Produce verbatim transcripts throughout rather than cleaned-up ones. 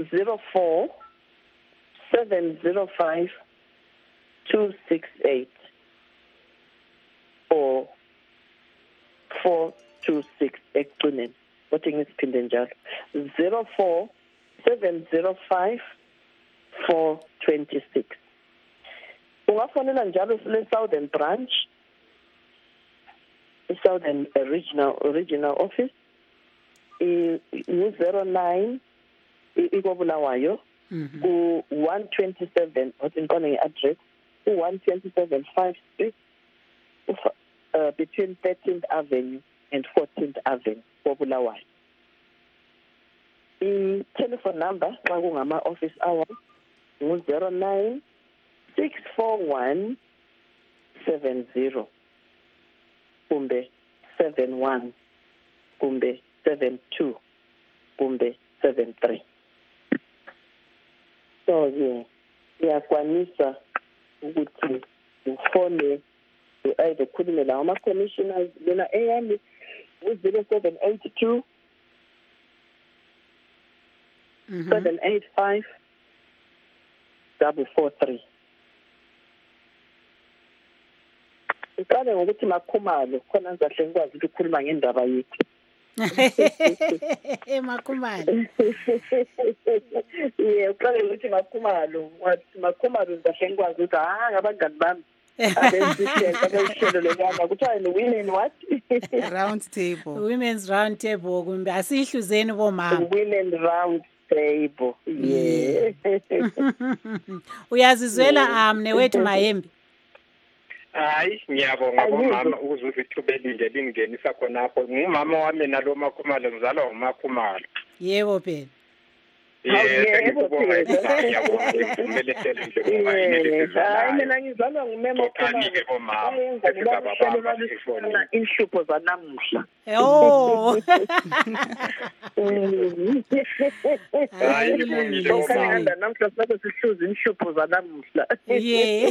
zero four seven zero five two six eight or four two six ekugcineni kodwa ngisiphinde njalo zero four seven zero five four two six. Ungafonela njalo sile Southern branch, Southern regional regional office i zero nine ikobulawayo ku one twenty-seven otinqone ngeaddress ku one twenty-seven Five Street uh, between thirteenth Avenue and fourteenth Avenue kobulawayo. I telephone number xa kungama office hours ngu zero nine six four one seven zero kumbe seven one kumbe seven two kumbe seven three. So yeah, iyakwanisa ukuthi ufone either khulume lawo ama commissioners lena eyami zero seven eight two seven eight five double four three. Iqale ngokuthi Makhumalo khona ngizahle ngikwazi ukukhuluma ngendaba yethu. Makhumalo. Yeah, uqale ukuthi Makhumalo, wathi Makhumalo ngizahle ngikwazi ukuthi ah ngabangani bami. Abesishela abesishela lekana kuthiwa ni women what? Round table. Women's round table kumbe asihluzeni bomama. Women round table. Yeah. Uyazizwela amne wethu Mayembe. Hayi ngiyabonga bomama ukuze ithubeli nje lingenisa khonapho. Ngumama wami nalo Makhumalo ngizalwa uMakhumalo. Yebo phela. Yebo phela. Ngiyabonga ngivumele tele nje ngoba inelisiza. Hayi mina ngizalwa ngumema Makhumalo. Ayenza ngibaba ifona inhlupho zanamuhla. Oh. Hayi ngiyabonga namhla sabe sihluza inhlupho zanamuhla. Yeah.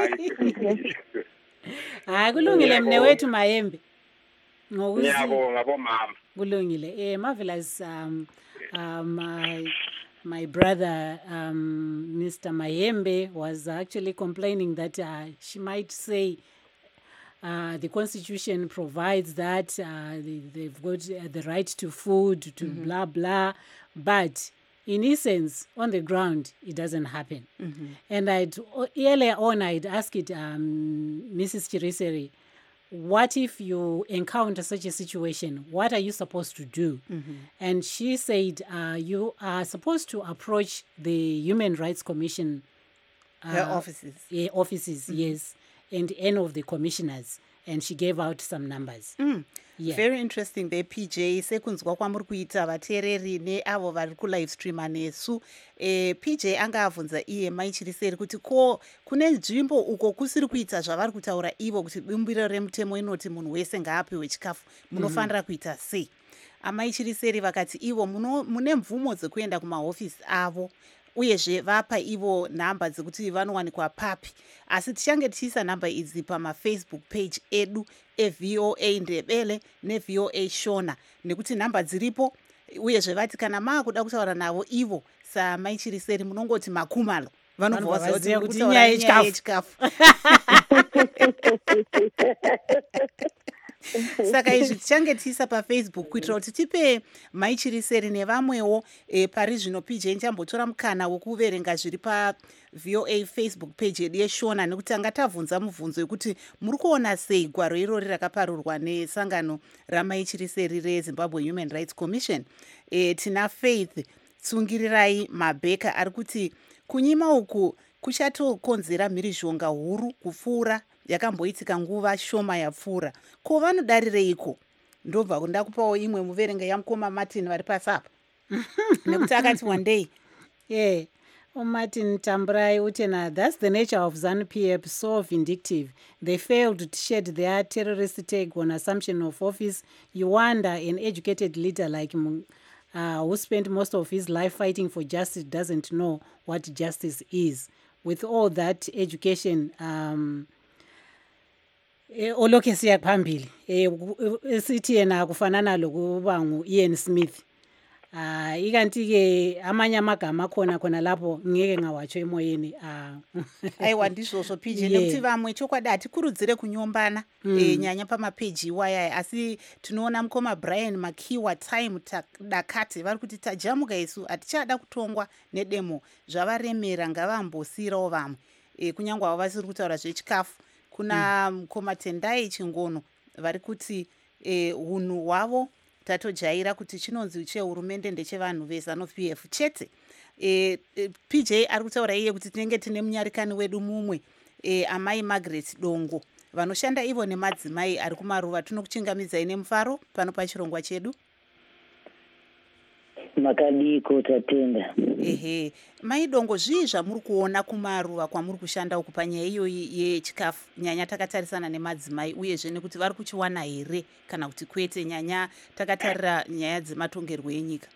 Hayi kulungile mne wethu Mayembe. Ngokuthi ngiyabonga bomama. Kulungile. Eh marvelous um um my my brother um Mister Mayembe was actually complaining that uh, she might say Uh, the Constitution provides that uh, they, they've got uh, the right to food, to mm-hmm. blah, blah. But in essence, on the ground, it doesn't happen. Mm-hmm. And I'd, earlier on, I'd asked it, um, Missus Chiriseri, what if you encounter such a situation? What are you supposed to do? Mm-hmm. And she said, uh, you are supposed to approach the Human Rights Commission. Uh, Her offices. Yeah, offices, mm-hmm. yes. And any of the commissioners, and she gave out some numbers. Mm. Yeah. Very interesting. The P J sekunzwa kwamuri kuita vateereri neavo vari kulive streama nesu. E, P J anga avunza iye Maichiriseri kuti ko kune nzvimbo uko kusiri kuita zvavari kutaura ivo kuti bumbiro remutemo inoti munhu wese ngaapiwe chikafu munofanira mm-hmm. kuita sei. Amaichiriseri vakati ivo mune mvumo dzekuenda kumahofisi avo uyezve vapa ivo nhamba dzekuti vanowanikwa papi, asi tichange tichiisa nhamba idzi pamafacebook page edu eV O A Ndebele neV O A Shona nekuti nhamba dziripo, uyezve vati kana maakuda kutaura navo ivo saMaichiriseri munongoti Makhumalo vanobva vaziva kuti inyaya yechikafu. Saka izvi tichange tiisa pafacebook kuitira kuti tipe Maichiriseri nevamwewo e, pari zvino P J nchambotora mukana wokuverenga zviri paV O A Facebook page yedu yeShona nekuti anga tabvunza mubvunzo yekuti muri kuona sei gwaro irori rakaparurwa nesangano raMaichiriseri reZimbabwe Human Rights Commission. E, tina Faith Tsungirirai Mabeka ari kuti kunyima uku kuchatokonzera mhirizhonga huru kupfuura yakamboitika nguva shoma yapfuura. Ko vanodarireiko? Ndobva ndakupawo imwe muverenga yamukoma Martin vari pasapa. Nekuti akati one day. Yeah. Oh, Martin Tamburai Utena, that's the nature of ZANU-P F, so vindictive. They failed to shed their terrorist take on assumption of office. You wonder an educated leader like uh, who spent most of his life fighting for justice doesn't know what justice is. With all that education, um, oloke siya phambili sithi yena kufanana lokuba ngu Ian Smith Ah, ikanti-ke amanye amagama akhona khona lapho ngeke ngawatsho emoyeni. Ah. aiwa ndizvozvo P J Yeah. nekuti vamwe chokwadi hatikurudzire kunyombana Mm. e, nyanya pamapeji iwaya asi tinoona mukoma Brian Makiwa Time dakati vari kuti tajamuka isu hatichada kutongwa nedemo zvavaremera ngavambosiyirawo vamwe e, kunyange avo vasiri kutaura zvechikafu kuna mukoma mm. Tendai Chingono vari kuti e, hunhu hwavo tatojaira kuti chinonzi chehurumende ndechevanhu veZanu P F chete. E, e, P J ari kutaura iye kuti tinenge tine munyarikani wedu mumwe e, amai Margaret Dongo vanoshanda ivo nemadzimai ari kumaruva. Tinokuchingamidzai nemufaro pano pachirongwa chedu. Makadiko tatenda. Ehe, mai Dongo, zvii zvamuri kuona kumaruva kwamuri kushanda uku panyaya iyoyi yechikafu, nyanya takatarisana nemadzimai uyezve nekuti vari kuchiwana here kana kuti kwete, nyanya takatarira nyaya dzematongerwo enyika?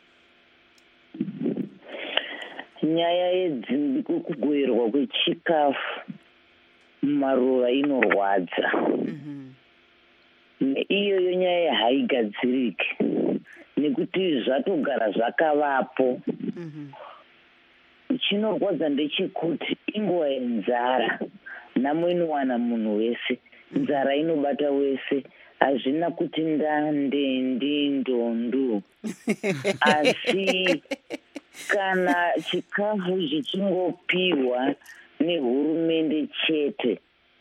Nyaya yekugoverwa kwechikafu mumaruva inorwadza. Mhm. Iyoyo nyaya haigadziriki nekuti zvatogara zvakavapo. Mhm. Chinorwadza ndechekuti inguva yenzara, nhamo inowana munhu wese, nzara inobata wese, hazvina kuti ndande ndindondo asi kana chikafu chichingopiwa nehurumende chete,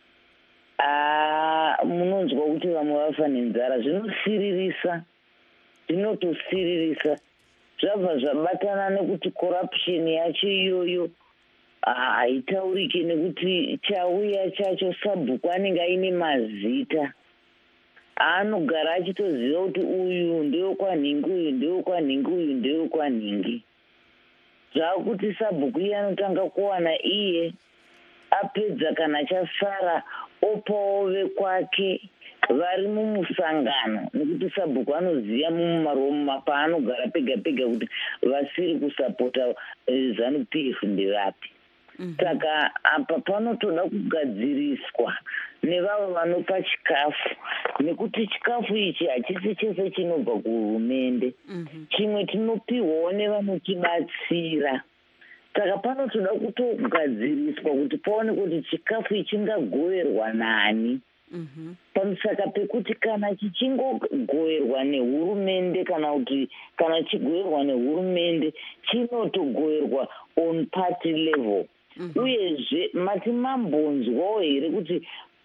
ah, munonzwa kuti vamwe vafa nenzara. Zvinosiririsa, zvinotosiririsa, zvabva zvabatana nekuti corruption yacho iyoyo haitaurike, nekuti chauya chacho sabhuku anenge aine mazita aanogara achitoziva kuti uyu ndewekwanhingi, uyu ndewekwanhingi, uyu ndewekwanhingi. Zvakuti sabhuku iye anotanga kuwana iye, apedza kana chasara opawo vekwake vari mumusangano, nekuti sabhuku anoziva mumaromo paanogara pega pega kuti vasiri kusapota Zanu P F ndevapi. Saka apa panotoda kugadziriswa nevavo vanopa chikafu, nekuti chikafu ichi hachisi chese chinobva kuhurumende, chimwe tinopiwawo nevanotibatsira. Saka panotoda kutogadziriswa kuti paone kuti chikafu ichi chingagoverwa nani. Pamusaka pekuti kana chichingogoverwa nehurumende kana kuti kana chigoverwa nehurumende chinotogoverwa on party level. Uyezve mati mambonzwawo here kuti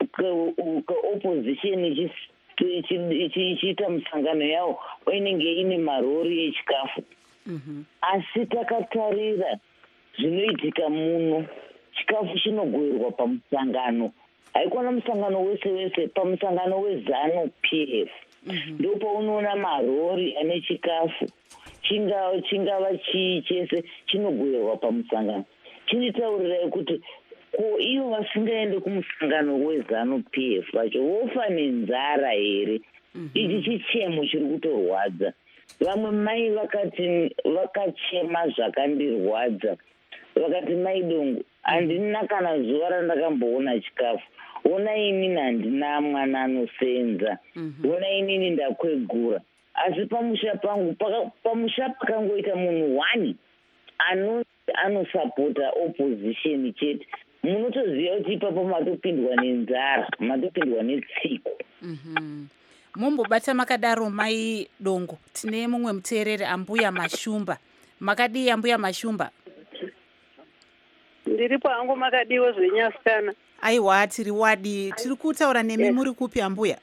opposition ichiita musangano yawo inenge ine marori echikafu. Asi takatarira zvinoitika muno, chikafu chinogoverwa pamusangano, haikona musangano wese wese, pamusangano weZanu P F ndipo paunoona marori ane chikafu, chingava chingava chii chese chinogoverwa pamusangano. Chinitaurirai kuti ko ivo vasingaende kumusangano weZanu P F vacho vofa nenzara here? Ichi chichemo chiri kutorwadza. Vamwe mai vakati vakachema zvakandirwadza, vakati mai Dongo, handina kana zuva randakamboona chikafu. Ona inini handina mwana anosenza, ona inini ndakwegura, asi pamusha pangu pamusha pakangoita munhu wani ano anosapota opposition chete, munotoziva kuti ipapo matopindwa nenzara, matopindwa netsiko. Mumbobata makadaro mai Dongo, tine mumwe muteereri Ambuya Mashumba. Makadii Ambuya Mashumba? Ndiripo hangu makadiwo zvenyasikana. Aiwa, tiri wadi, tiri kutaura nemi muri kupi Ambuya?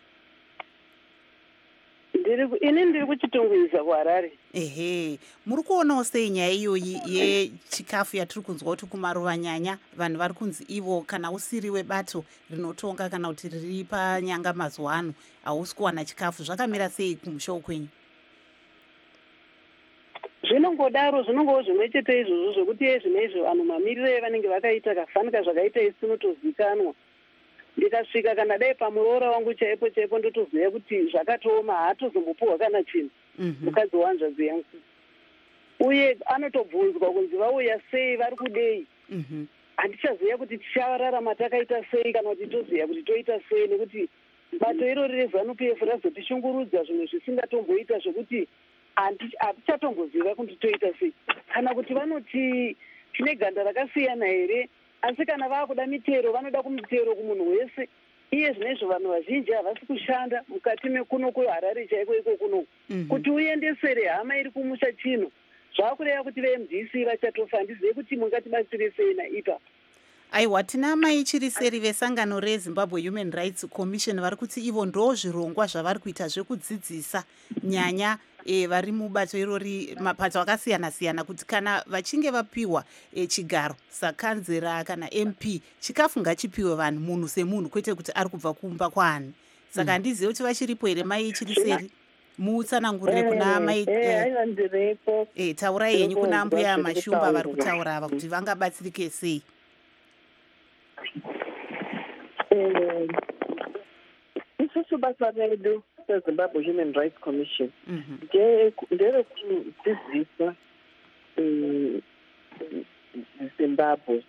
Ini ndiri kuchitungwiza kuHarare. Ehe, muri kuonawo sei nyaya iyoyi yechikafu yatiri kunzwa kuti kumaruva nyanya vanhu vari kunzi ivo kana usiri webato rinotonga kana kuti riri panyanga mazuva ano hausi kuwana chikafu, zvakamira sei kumusha kwenyu? Zvinongodaro, zvinongowo zvimwe chete izvozvo zvokuti iye zvine izvo vanhu mamiriro evanenge vakaita kafanika zvakaita isi unotozikanwa. Ndikasvika kana dai pamuroora wangu chaipo chaipo ndotoziva kuti zvakatooma, haatozombopuhwa kana chinhu mukadzi wanzvadzi yangu. Uye anotobvunzwa kunzi vauya sei, vari kudei. Handichaziva kuti tichararama takaita sei kana kuti toziva kuti toita sei, nekuti bato irori reZanu P F razotishungurudza zvimwe zvisingatomboita zvokuti hatichatongoziva kuti toita sei, kana kuti vanoti tine ganda rakasiyana here, asi kana vaakuda mitero vanoda kumitero kumunhu wese. Iye zvinezvo vanhu vazhinji havasi kushanda mukati mekuno kuharare chaiko iko kuno kuti uendesere hama iri kumusha chino zvakureva kuti ve-M D C vachatofa. Handizive kuti mungatibatsire sei naipapo. Aiwa, tina maichiriseri vesangano reZimbabwe Human Rights Commission vari kuti ivo ndo zvirongwa zvavari kuita zvekudzidzisa nyanya e, vari mubato irori mapato akasiyana siyana kuti kana vachinge vapiwa e, chigaro sakanzera kana M P chikafu ngachipiwe vanhu munhu semunhu kwete kuti ari kubva kumba kwani. Saka handizive kuti vachiripo here maichiriseri muutsanangurire kuna mai e, taurai yenyu kuna mbuya Mashumba vari kutaura ava kuti vangabatsirike sei. Isusu basa redu seZimbabwe Human Rights Commission nderekudzidzisa Zimbabwe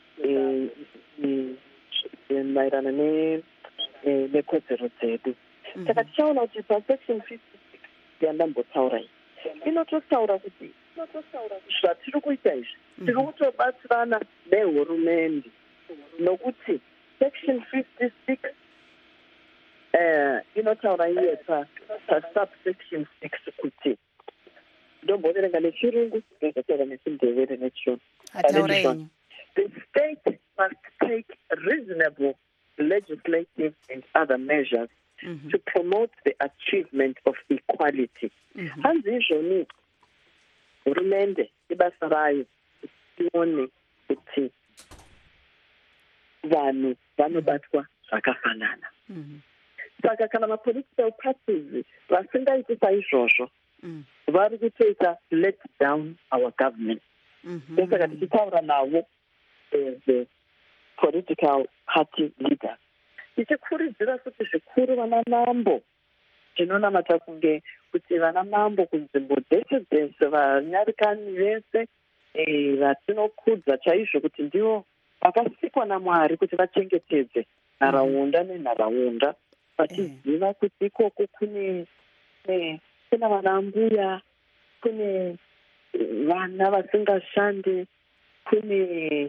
maererano nekodzero dzedu. Saka tichaona kuti pasection fifty-six yandambotaura iyi inototaura kuti zvatiri kuita izvi tiri kutobatsirana nehurumende nokuti section fifty-six uh, inotaura iye pasubsection six kuti ndomboverenga nechirungu ndozotaura nechindevere nechiyungu. The state must take reasonable legislative and other measures mm-hmm. to promote the achievement of equality. Hanzi mm-hmm. izvoni hurumende ibasa rayo tione kuti vanhu vanobatwa zvakafanana. Saka kana mapolitical parties vasingaiti saizvozvo vari kutoita let down our government. Saka tichitaura navo the political party leaders tichikurudzira kuti zvikuru vana mambo tinonamata kunge kuti vana mambo kunzvimbo dzese dzese vanyarikani vese vatinokudza chaizvo kuti ndivo vakasikwa naMwari kuti vachengetedze nharaunda nenharaunda vachiziva kuti ikoko kune kuna vana mbuya, kune vana vasingashande, kune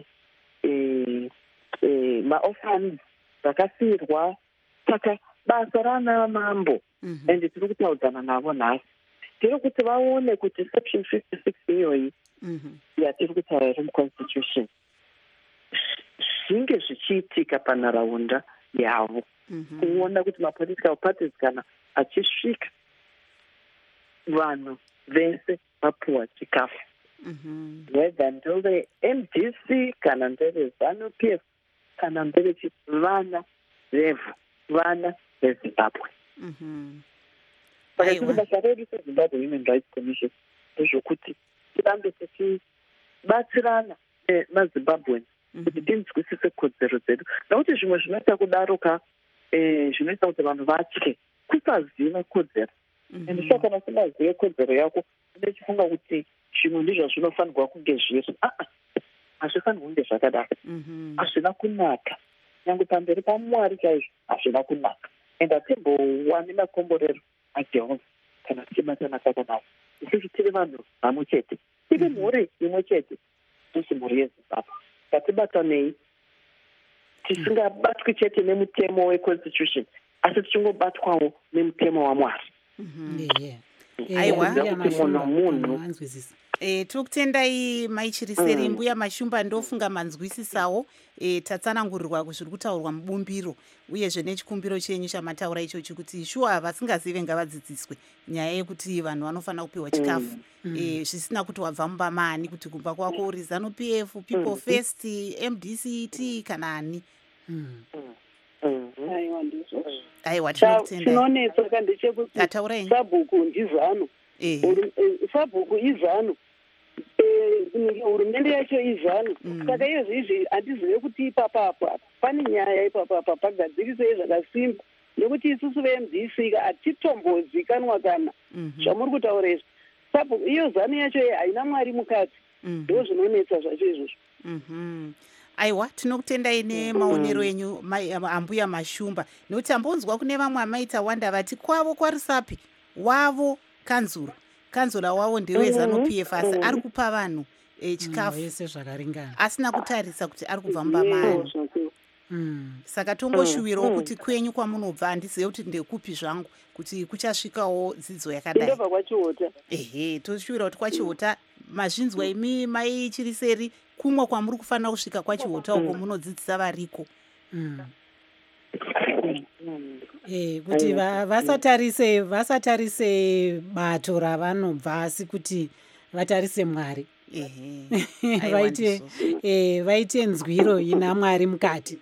maorphans vakasirwa. Saka basa rana mambo ende tiri kutaudzana navo nhasi tiri kuti vaone kuti section fifty-six iyoyi yatiri kutaura iri muconstitution zvinge zvichiitika panharaunda yavo, kuona kuti mapolitical parties kana achisvika vanhu vese vapuwa chikafu, whether ndeve M D C kana ndeve ZANU P F kana ndeve vana vevhu, vana veZimbabwe. Saka tiri basa redu seZimbabwe Human Rights Commission ndezvokuti tirambe tichibatsirana nemaZimbabwe kuti tinzwisise kodzero dzedu, nokuti zvimwe zvinoita kudaro ka zvinoita kuti vanhu vatye kusaziva kodzero. And saka kana usingazive kodzero yako unochifunga kuti zvimwe ndizvo zvinofanirwa kunge zviri. Hazvifanirwi kunge zvakadaro, hazvina kunaka, nyange pamberi paMwari chaizvo hazvina kunaka. And hatimbowani makomborero aJehovha kana tichibatana takanaka. Isusu tiri vanhu vamwe chete, tiri mhuri imwe chete, tisi mhuri yeZimbabwe. Ngatibatanei, tisingabatwi chete nemutemo weconstitution asi tichingobatwawo nemutemo waMwari. Aiwa, munhu munhu E, tokutendai maichiriseri mbuya Mashumba, ndofunga manzwisisawo e, tatsanangurirwa kuzviri kutaurwa mubumbiro uyezve nechikumbiro chenyu chamataura ichochi kuti shuwa vasingazive ngavadzidziswe nyaya yekuti vanhu vanofanira kupiwa chikafu e, zvisina kuti wabva mumba mani, kuti kumba kwako uri ZANU P F, People First, M D C T kana ani. Aiwa, tinokutendai. Chinonetsa kandechekuti sabhuku ndizano, sabhuku izano, hurumende yacho izano. Saka iyo izvi handizive kuti ipapapa pane nyaya ipapapa pagadzirisei zvakasimba, nekuti isusu ve-M D C hatitombozikanwa kana zvamuri kutaura izvo. Sabhuku iyo zano yacho haina Mwari mukati, ndo zvinonetsa zvacho izvozvo. Aiwa, tinokutendai nemaonero enyu ambuya Mashumba, nekuti ambonzwa kune vamwe amaita wanda vati kwavo kwarisapi wavo kanzuro kanzura wavo ndewezanu P F asi ari kupa vanhu eh, chikafu vese zvakaringana asina kutarisa kuti ari kubva mubamani Mm. saka tongoshuwirawo kuti kwenyu kwamunobva handizive kuti ndekupi zvangu kuti kuchasvikawo dzidzo yakadai ndobva kwachiota ehe toshuwira kuti kwachiota mazvinzwa imi mai chiri seri kumwe kwamuri kufanira kusvika kwachiota uko munodzidzisa variko Mm. Eh, kuti va- vasatarise vasatarise bato ravanobva asi kuti vatarise Mwari ehe vaite aiwa eh, vaite nzwiro ina Mwari mukati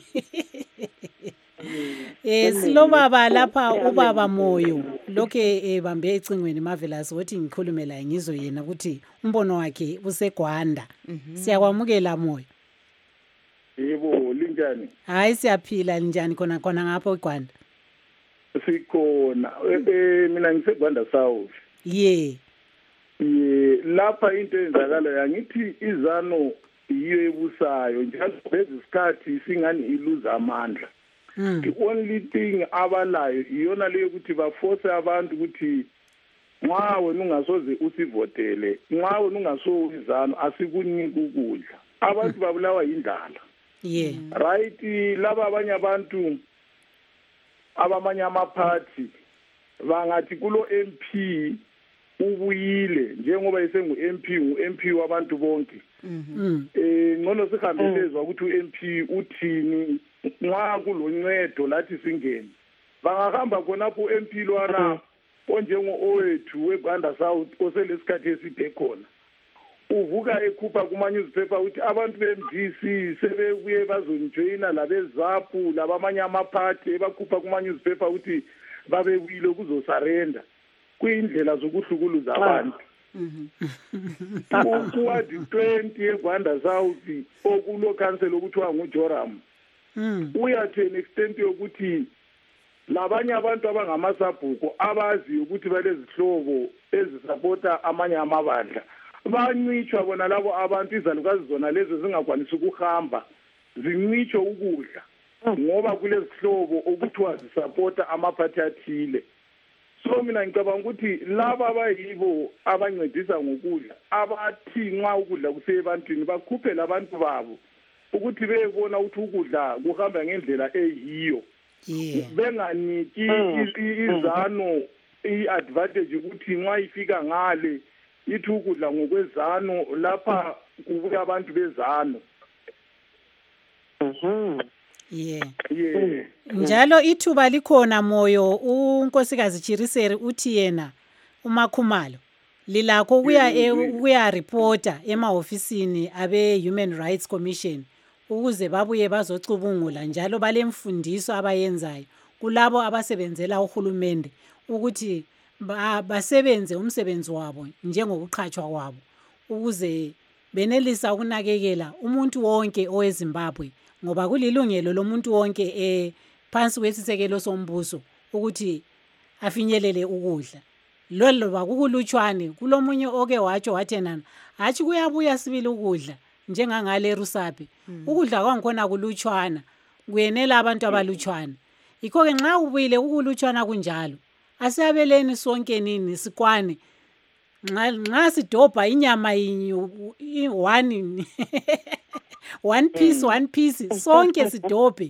eh, silobaba lapha ubaba Moyo lokhe ebambe ecingweni Marvelous wothi ngikhulume la ngizo yena ukuthi umbono wakhe useGwanda siyakwamukela Moyo yebo linjani hayi siyaphila njani khona khona ngapho eGwanda sikhona Eh, eh, mina ngisegwanda south ye ye lapha into eyenzakalayo angithi izano yiyo ebusayo njalo lezi sikhathi singani iluza amandla Mm. the only thing abalayo iyona leyo ukuthi baforce abantu ukuthi nxa wena ungasoze usivotele nxa wena ungasowizano asikuniki ukudla abantu babulawa yindlala ye right laba abanye abantu abamanye amaphathi bangathi kulo M P ubuyile njengoba esengu M P ngu-M P wabantu bonke Mm. eh ngcono sihambelezwa ukuthi u-M P uthini nxa kuloncedo lathi singene bangahamba khonapho u-M P lwana onjengo-owethu weGwanda South oselesikhathi eside khona uvuka ekhupha kuma-newspaper ukuthi abantu be-M D C sebebuye bazonjoyina labezapu labamanye amaphathi ebakhupha kuma-newspaper ukuthi babebuyile kuzosarenda kuyindlela zokuhlukuluza abantu kuwadi twenty eGwanda South okulo council okuthiwa nguJoram Mm. uya to an extent yokuthi labanye abantu abangamasabhuko abazi ukuthi balezihlobo ezisapota amanye amabandla bancitshwa bona labo abantu izalukazi zona lezo zingakwanisi ukuhamba zincitshwe ukudla ngoba kulezihlobo okuthiwa zisapota amaphathi athile so mina ngicabanga ukuthi laba abayibo abancedisa ngokudla abathi nxa ukudla kusebantwini bakhuphe labantu babo ukuthi beyebona ukuthi ukudla kuhamba ngendlela eyiyo ye benganiki i- i- izano i-advantage ukuthi nxa ifika ngale ithi ukudla ngokwezano lapha kubuya abantu bezano ye ye njalo ithuba likhona Moyo unkosikazi Chiriseri uthi yena uMakhumalo lilakho ukuya e- ukuya reporta emahofisini abe Human Rights Commission ukuze babuye bazocubungula njalo balemfundiso abayenzayo kulabo abasebenzela uhulumende ukuthi ba- basebenze umsebenzi wabo njengokuqhatshwa kwabo ukuze benelisa ukunakekela umuntu wonke oweZimbabwe ngoba kulilungelo lomuntu wonke eh phansi kwesisekelo sombuso ukuthi afinyelele ukudla loloba kukulutshwane kulomunye oke watsho wathenana hatshi kuyabuya sibili ukudla njengangale eRusape ukudla kwangikhona kulutshwana kuyenela abantu abalutshwana ikho-ke nxa ubuyile ukulutshwana kunjalo asiyabeleni sonke nini sikwane nxa nxa sidobha inyama yinye u- i- one one piece one piece sonke sidobhe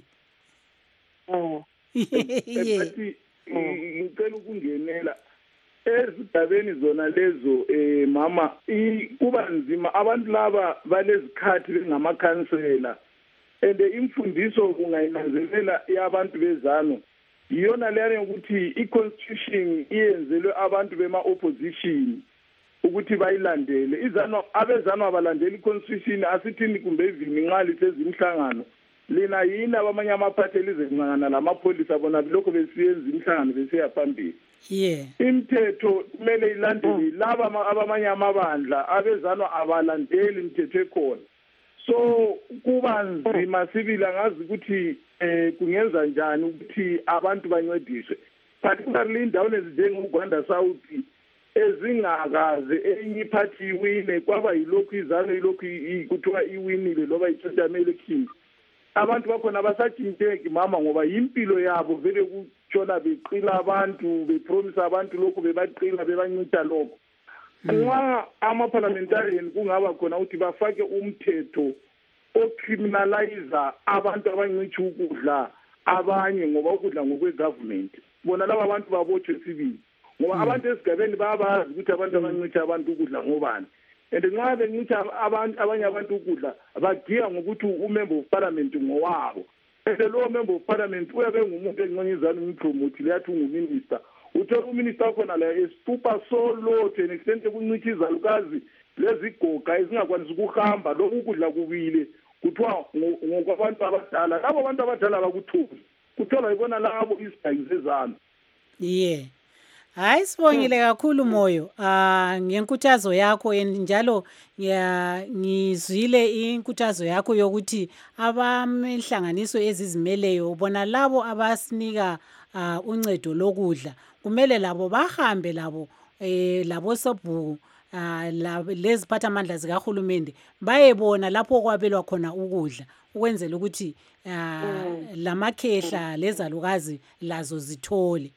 ye bathi ngicela ukungenela ezigabeni zona lezo eh mama i- kuba nzima abantu laba balezikhathi bengamakhansela and imfundiso kungayinanzelela yabantu bezano iyona leyana yokuthi i-constitution iyenzelwe abantu bema-opposition ukuthi bayilandele izano abezano abalandeli i-constitution asithini kumbe ivini nxa lisezimhlangano lina yini abamanye amaphathi elizencangana lamapholisa bona lokho besiyenza imhlangano besiya phambili ye imithetho kumele ilandele laba ama- abamanye amabandla abezano abalandeli imithetho ekhona so kuba nzima sibili angazi ukuthi eh kungenza njani ukuthi abantu bancediswe particularly indawo ezinjengoGwanda South ezingakaze enye iphathi iwine kwaba yilokhu izano yilokhu i- kuthiwa iwinile loba i-term election abantu bakhona basatshintsheki mama ngoba yimpilo yabo vele kutshona beqila abantu bepromise abantu lokhu bebaqila bebancita lokho nxa ama-parliamentarian kungaba khona ukuthi bafake umthetho ocriminaliza abantu abancitshi ukudla abanye ngoba ukudla ngokwe-government bona laba abantu babotshwe sibili ngoba abantu esigabeni bayabazi ukuthi abantu abancitshi abantu ukudla ngobani and nxa bencitsha abanye abantu ukudla bagiya ngokuthi umember of parliament ngowabo and lowo member of parliament uyabe ngumuntu enqonyezana umpromotile yathi unguminister uthola uminister wakhona la esitupa so low to an extent ekuncitsha izalukazi lezigoga ezingakwanisi ukuhamba lokhu ukudla kubile kuthiwa ngokwabantu abadala labo abantu abadala bakuthuzi kuthola yibona labo isidayisi zezami ye hayi sibongile kakhulu Moyo ah ngenkuthazo yakho njalo ngizwile inkuthazo yakho yokuthi abamehlanganiso ezizimeleyo bona labo abasinika uncedo lokudla kumele labo bahambe labo eh labo sobhuku ah leziphatha amandla zikahulumende bayebona lapho kwabelwa khona ukudla ukwenzela ukuthi lamakhehla lezalukazi lazo zithole.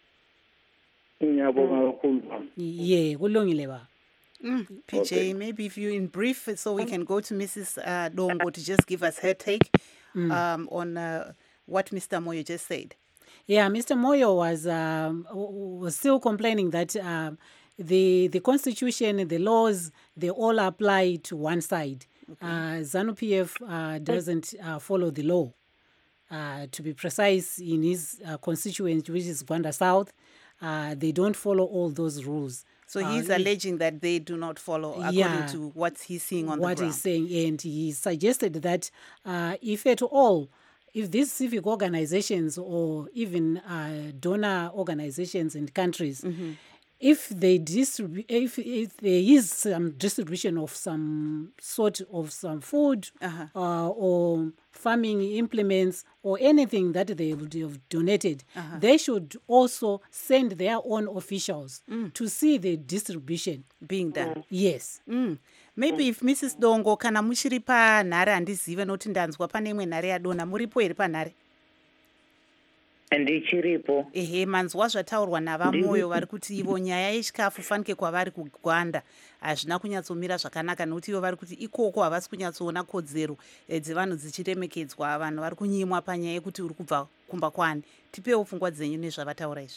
Ngiyabonga kakhulu. Yeah, kulungile ba. Mm, P J, okay. Maybe if you in brief so we can go to Missus Uh, Dongo to just give us her take mm. um, on uh, what Mister Moyo just said. Yeah, Mister Moyo was um, was still complaining that um, the the constitution, the laws, they all apply to one side. Okay. Uh, ZANU P F uh, doesn't uh, follow the law. Uh, to be precise, in his uh, constituency, which is Gwanda South, uh, they don't follow all those rules. So he's uh, alleging that they do not follow according yeah, to what he's seeing on what the ground. What he's saying, and he suggested that uh, if at all, if these civic organizations or even uh, donor organizations in countries, mm-hmm. if they distribute, if, if there is some distribution of some sort of some food uh-huh. uh, or farming implements or anything that they would have donated, uh-huh. they should also send their own officials mm. to see the distribution being done. Mm. Yes. Mm. Maybe if Missus Dongo kana muchiri panhare handizive nokuti ndanzwa pane imwe nhare yadonha muripo here panhare? Ndichiripo. Ehe, manzwa zvataurwa navamoyo vari kuti ivo nyaya yechikafu fanike kwavari kugwanda hazvina kunyatsomira zvakanaka nokuti ivo vari kuti ikoko havasi kunyatsoona kodzero dzevanhu dzichiremekedzwa vanhu vari kunyimwa panyaya yekuti uri kubva kumba kwani. Tipewo pfungwa dzenyu nezvavataura izvi.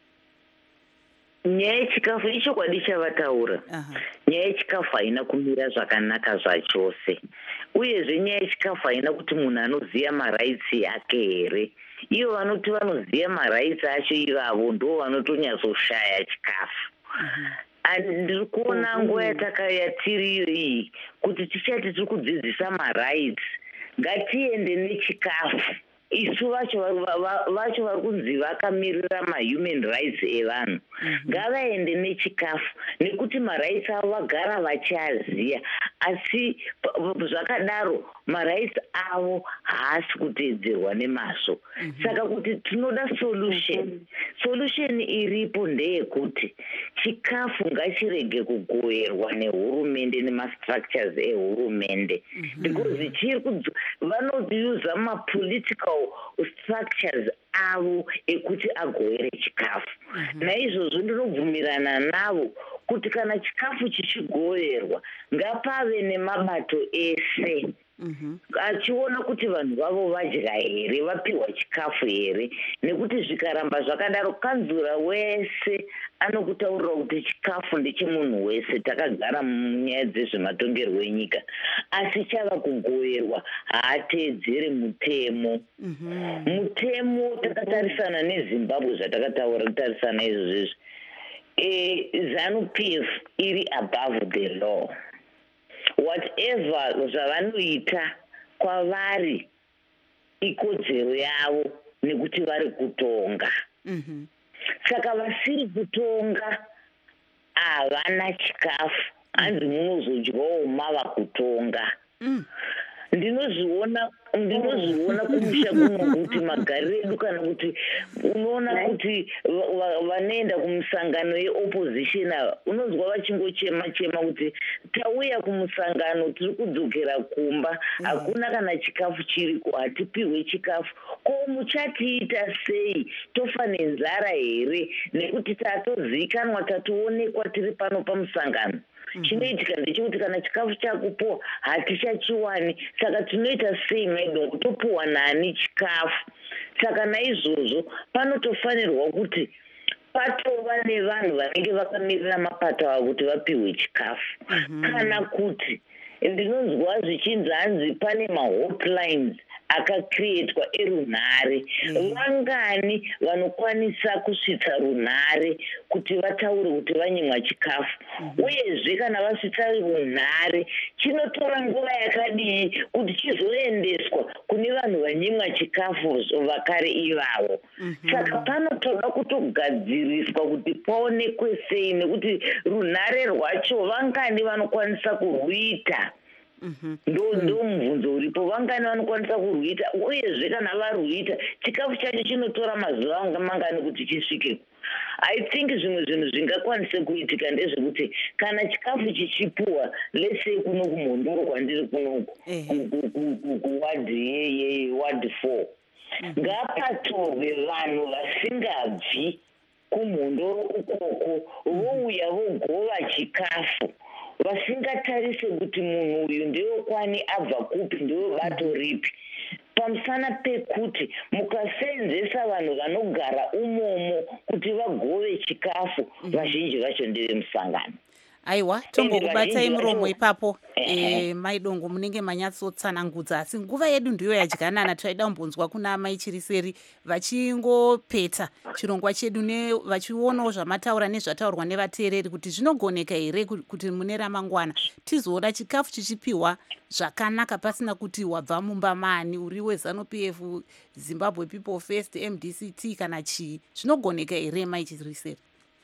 Nyaya yechikafu ichokwadi chavataura. Nyaya yechikafu haina kumira zvakanaka zvachose. Uyezve nyaya yechikafu haina kuti munhu anoziva maraitsi yake here. Iyo vanoti vanoziva maraitsi acho ivavo ndo vanotonyazoshaya chikafu. Ndiri kuona nguva yatakayatiriyo iyi kuti tichati tiri kudzidzisa maraitsi ngatiende nechikafu. Isu vacho vacho vari kunzi vakamirira mahuman rights evanhu ngavaende nechikafu nekuti maraitsi avo vagara vachiaziya asi zvakadaro maraitsi avo haasi kuteedzerwa nemazvo. Saka kuti tinoda solution. Solution iripo ndeyekuti chikafu ngachirege kugoverwa nehurumende nemastructures ehurumende because chiri vanousa mapolitical structures avo ekuti agovere chikafu. Naizvozvo ndinobvumirana navo kuti kana chikafu chichigoverwa ngapave nemabato ese achiona kuti vanhu vavo vadya here, vapiwa chikafu here, nekuti zvikaramba zvakadaro kanzura wese anokutaurira kuti chikafu ndechemunhu wese. Takagara munyaya dzezvematongerwo enyika asi chava kugoverwa haateedzere mutemo. Mutemo takatarisana neZimbabwe zvatakataura kutarisana izvozvezvi. ZANU P F iri above the law. Whatever zvavanoita kwavari ikodzero yavo nekuti vari kutonga. Saka vasiri kutonga havana chikafu, hanzi munozodyawo mava kutonga. ndinozviona ndinozviona kumusha kuno kuti magariro edu kana kuti unoona kuti vanoenda kumusangano yeopposition ava unonzwa vachingochema chema kuti tauya kumusangano tiri kudzokera kumba hakuna kana chikafu chiriko hatipiwe chikafu ko muchatiita sei tofa nenzara here nekuti tatozivikanwa tatoonekwa tiri pano pamusangano chinoitika ndechekuti kana chikafu chakupuwa hatichachiwani saka tinoita sei maidongo topuwa nani chikafu saka naizvozvo panotofanirwa kuti patova nevanhu vanenge vakamirira mapato avo kuti vapiwe chikafu kana kuti ndinonzwa zvichinzi hanzi pane mahotlines akakrietwa erunhare vangani vanokwanisa kusvitsa runhare kuti vataure kuti vanyimwa chikafu uyezve kana vasvitsa runhare chinotora nguva yakadii kuti chizoendeswa kune vanhu vanyimwa chikafu vakare ivavo saka panotoda kutogadziriswa kuti paonekwe sei nekuti runhare rwacho vangani vanokwanisa kurwita ndo ndo mubvunzo uripo vangani vanokwanisa kurwita uyezve kana varwita chikafu chacho chinotora mazuva anga mangani kuti chisvike I think zvimwe zvinhu zvingakwanise kuitika ndezvekuti kana chikafu chichipuwa lese kuno kumhondoro kwandiri kunoku kuwadhi yewadhi four ngapatorwe vanhu vasingabvi kumhondoro ukoko vouya vogova chikafu vasingatarise kuti munhu uyu ndewekwani abva kupi ndewebato ripi pamusana pekuti mukaseenzesa vanhu vanogara umomo kuti vagove chikafu vazhinji vacho ndevemusangano aiwa tombokubatsai muromo ipapo e, maidongo munenge manyatsotsanangudza asi nguva yedu ndiyo yadyanana taida kumbonzwa kuna amai chiri seri vachingopeta chirongwa chedu vachionawo zvamataura nezvataurwa nevateereri kuti zvinogoneka here kuti mune ramangwana tizoona chikafu chichipiwa zvakanaka pasina kuti wabva mumba mani uri weZANU-P F, Zimbabwe People First, M D C T kana chii zvinogoneka here mai chiri seri?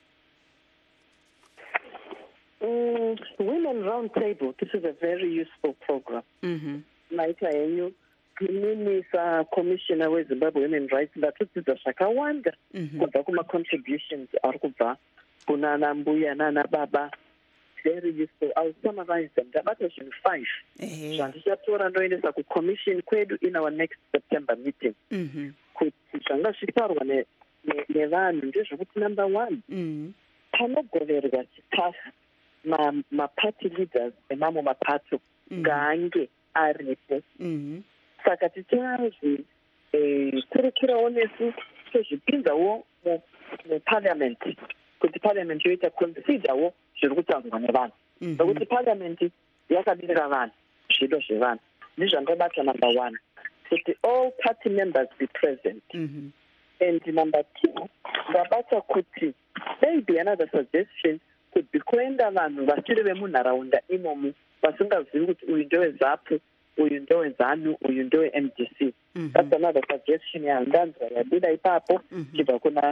Mm, Women Round Table, this is a very useful program. Naita yenyu kuninisa commissioner weZimbabwe Women Rights ndatodzidza zvakawanda kubva kuma-contributions ari kubva kuna ana mbuya nana baba. Very useful. I'll summarize them. Ndabata zvinhu five zvandichatora ndoendesa kucommission kwedu in our next September meeting kuti zvanga zviparwa nevanhu ndezvekuti number one panogoverwa chikafu maparty leaders emamwe mapato ngaange aripo saka tichanzi kurekerawo nesu tozvipinzawo muparliament kuti parliament yoita considerawo zviri kutaurwa nevanhu nokuti parliament yakamirira vanhu zvido zvevanhu ndizvandabata number one kuti all party members be present and number two ndabata kuti maybe another suggestion could be kuenda vanhu vasiri vemunharaunda imomo vasingazivi kuti uyu ndeweZAPU uyu ndeweZANU uyu ndewe-M D C. That's another suggestion yandanzwa yabuda ipapo chibva kuna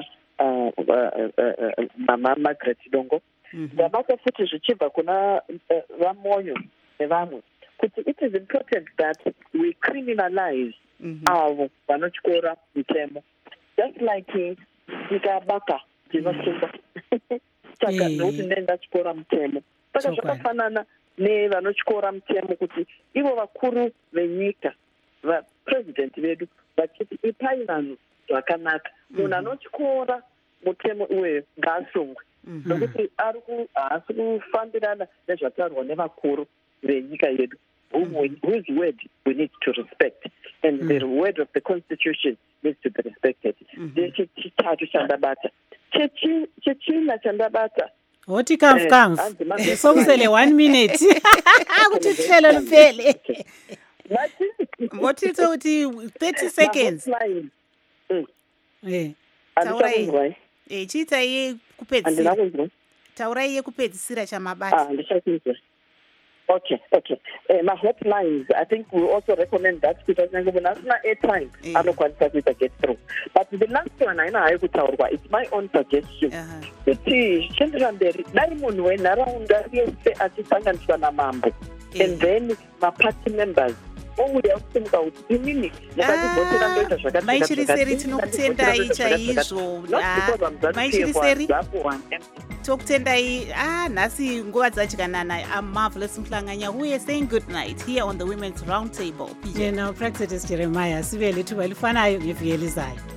mama Margaret Dongo. Ndabata futi zvichibva kuna vamoyo nevamwe kuti it is important that we criminalize avo vanotyora mutemo just like tikabaka tinosunga saka ndokuti ndendatyora mutemo saka zvakafanana nevanotyora mutemo kuti ivo vakuru venyika vapresident vedu vachiti ipai vanhu zvakanaka munhu anotyora mutemo iweyo ngaasungwe nokuti haasi kufambirana nezvataurwa nevakuru venyika yedu whose word we need to respect and the word of the constitution needs to be respected. Chechitatu chandabata chechina chandabata hoti kamfu kamfu sokusele one minute kuti hlelo liphele ngotitho ukuthi thirty seconds eh taura eh chita ye kupedzisira taura ye kupedzisira chamabasa ah ndishakuzwa. Okay, okay. Uh, my hotlines, I think we also recommend that because I'm going to airtime. I don't want to get through. But the last one, I know I could tell you, it's my own suggestion. Kuti chendramberi diamond when around yese achisanganiswa na mambo and then my party members ouya kusimuka kuti imini yakatibhotera ndoita zvakati maichiriseri tinokutendai chaizvo maichiriseri tokutendai ah nhasi nguva dzadyanana amarvelous mhlanganya uye saying good night here on the women's round table. P J. Now Praxetis Jeremiah sivele thuba lifanayo ngeviki elizayo.